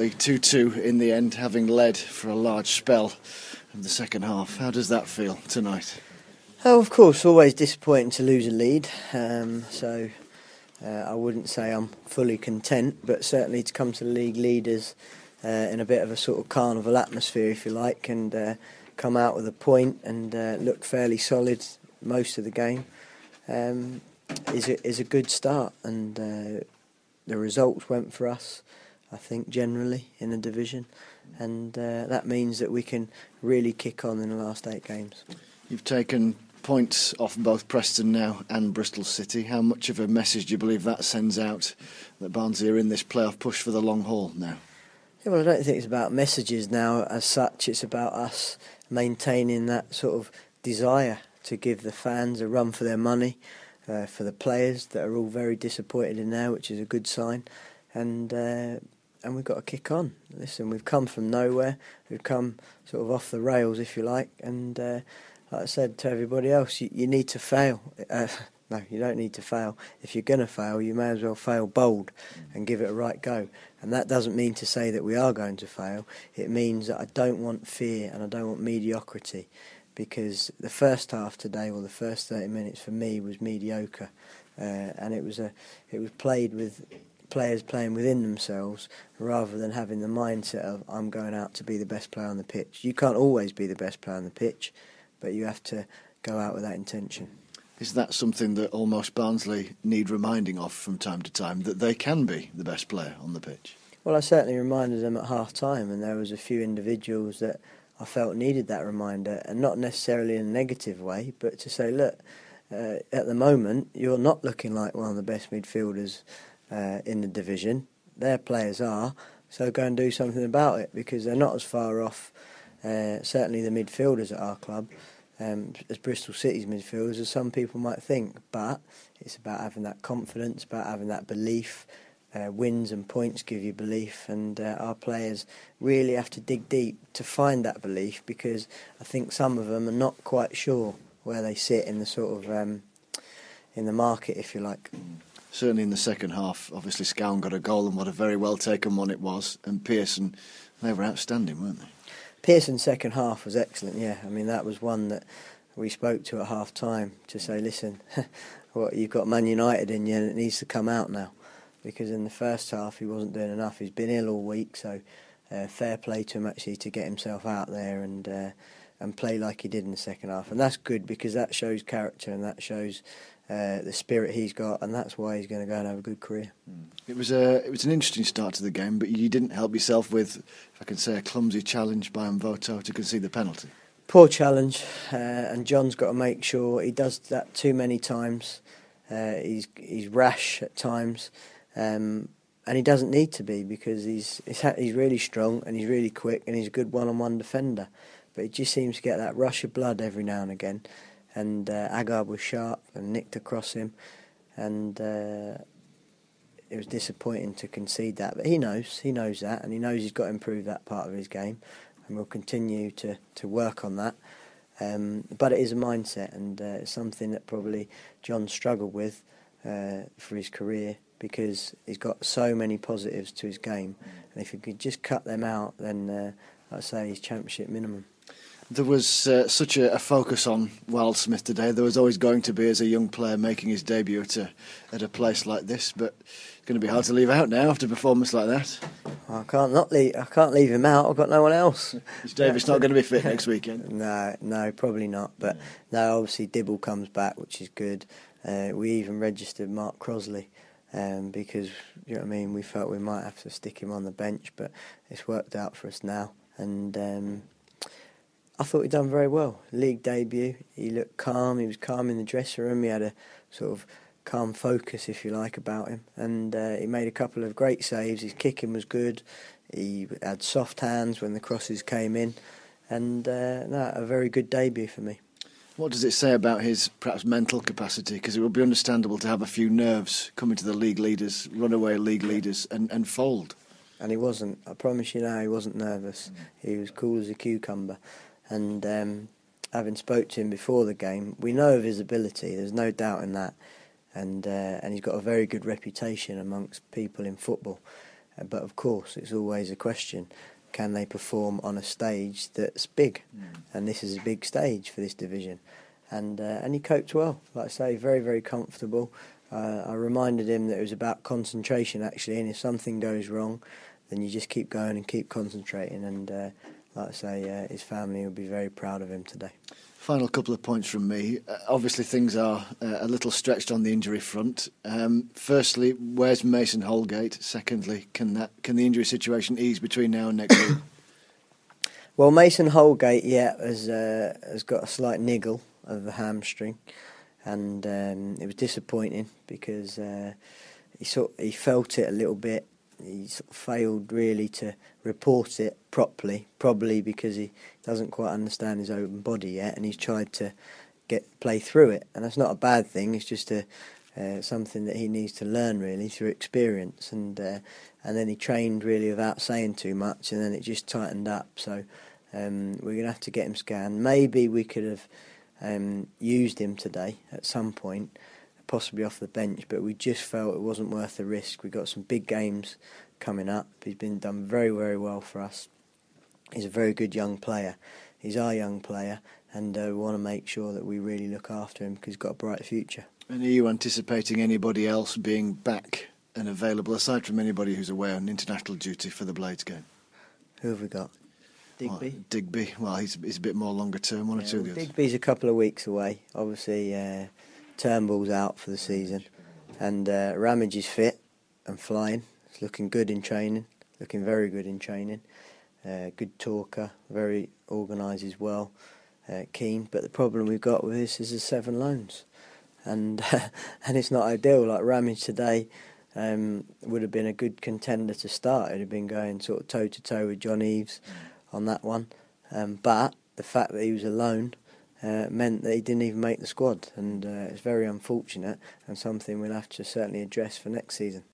unfortunately 2-2 in the end, having led for a large spell of the second half. How does that feel tonight? Oh, of course, always disappointing to lose a lead. I wouldn't say I'm fully content, but certainly to come to the league leaders in a bit of a sort of carnival atmosphere, if you like, and come out with a point and look fairly solid most of the game is a good start. And the results went for us, I think, generally in the division, and that means that we can really kick on in the last 8 games. You've taken points off both Preston now and Bristol City. How much of a message do you believe that sends out that Barnsley are in this playoff push for the long haul now? Yeah, well, I don't think it's about messages now as such. It's about us maintaining that sort of desire to give the fans a run for their money, for the players that are all very disappointed in now, which is a good sign, and we've got to kick on. Listen, we've come from nowhere. We've come sort of off the rails, if you like, and like I said to everybody else, you need to fail. No, you don't need to fail. If you're going to fail, you may as well fail bold and give it a right go. And that doesn't mean to say that we are going to fail. It means that I don't want fear and I don't want mediocrity, because the first half today, or the first 30 minutes for me, was mediocre, and it was played with players playing within themselves rather than having the mindset of I'm going out to be the best player on the pitch. You can't always be the best player on the pitch, but you have to go out with that intention. Is that something that almost Barnsley need reminding of from time to time, that they can be the best player on the pitch? Well, I certainly reminded them at half-time, and there was a few individuals that I felt needed that reminder, and not necessarily in a negative way, but to say, look, at the moment, you're not looking like one of the best midfielders in the division. Their players are, so go and do something about it, because they're not as far off, certainly the midfielders at our club, as Bristol City's midfielders, as some people might think. But it's about having that confidence, about having that belief. Wins and points give you belief, and our players really have to dig deep to find that belief, because I think some of them are not quite sure where they sit in the sort of in the market, if you like. Certainly in the second half, obviously Scowen got a goal, and what a very well taken one it was, and Pearson, they were outstanding, weren't they? Pearson's second half was excellent, yeah. I mean, that was one that we spoke to at half-time to say, listen, you've got Man United in you and it needs to come out now. Because in the first half he wasn't doing enough. He's been ill all week, so fair play to him actually to get himself out there and play like he did in the second half. And that's good, because that shows character and that shows the spirit he's got, and that's why he's going to go and have a good career. It was an interesting start to the game, but you didn't help yourself with, if I can say, a clumsy challenge by Mvoto to concede the penalty. Poor challenge, and John's got to make sure he does that too many times. He's rash at times, and he doesn't need to be, because he's really strong and he's really quick and he's a good one-on-one defender. But he just seems to get that rush of blood every now and again. And Agard was sharp and nicked across him, and it was disappointing to concede that. But he knows that, and he knows he's got to improve that part of his game, and we'll continue to work on that. But it is a mindset, and it's something that probably John struggled with for his career, because he's got so many positives to his game, and if he could just cut them out, then I'd say he's championship minimum. There was such a focus on Wildsmith today. There was always going to be, as a young player making his debut at a place like this, but it's going to be hard to leave out now after a performance like that. I can't leave him out. I've got no one else. Is Davis not going to be fit next weekend? No, probably not. But no, obviously Dibble comes back, which is good. We even registered Mark Crosley because, you know what I mean, we felt we might have to stick him on the bench, but it's worked out for us now. And I thought he'd done very well. League debut, he looked calm. He was calm in the dressing room. He had a sort of calm focus, if you like, about him. And he made a couple of great saves. His kicking was good. He had soft hands when the crosses came in. And a very good debut for me. What does it say about his perhaps mental capacity? Because it would be understandable to have a few nerves coming to the league leaders, runaway league leaders, and fold. And he wasn't. I promise you now, he wasn't nervous. He was cool as a cucumber. And having spoke to him before the game, we know of his ability. There's no doubt in that. And he's got a very good reputation amongst people in football. But of course, it's always a question: can they perform on a stage that's big? And this is a big stage for this division. And he coped well. Like I say, very, very comfortable. I reminded him that it was about concentration, actually, and if something goes wrong, then you just keep going and keep concentrating. And like I say, his family will be very proud of him today. Final couple of points from me. Obviously, things are a little stretched on the injury front. Firstly, where's Mason Holgate? Secondly, can the injury situation ease between now and next week? Well, Mason Holgate, has got a slight niggle of the hamstring, and it was disappointing because he felt it a little bit. He sort of failed really to report it properly, probably because he doesn't quite understand his own body yet, and he's tried to play through it. And that's not a bad thing. It's just something that he needs to learn really through experience. And then he trained really without saying too much, and then it just tightened up. So we're going to have to get him scanned. Maybe we could have used him today at some point, possibly off the bench, but we just felt it wasn't worth the risk. We've got some big games coming up. He's been done very, very well for us. He's a very good young player. He's our young player, and we want to make sure that we really look after him because he's got a bright future. And are you anticipating anybody else being back and available, aside from anybody who's away on international duty for the Blades game? Who have we got? Digby? Well, Digby. Well, he's a bit more longer term, one or two of the others. Digby's a couple of weeks away. Obviously, Turnbull's out for the season, and Ramage is fit and flying. He's looking good in training, looking very good in training. Good talker, very organised as well, keen. But the problem we've got with this is the 7 loans, and and it's not ideal. Like Ramage today would have been a good contender to start. He'd have been going sort of toe to toe with John Eves on that one, but the fact that he was alone meant that he didn't even make the squad, and it's very unfortunate and something we'll have to certainly address for next season.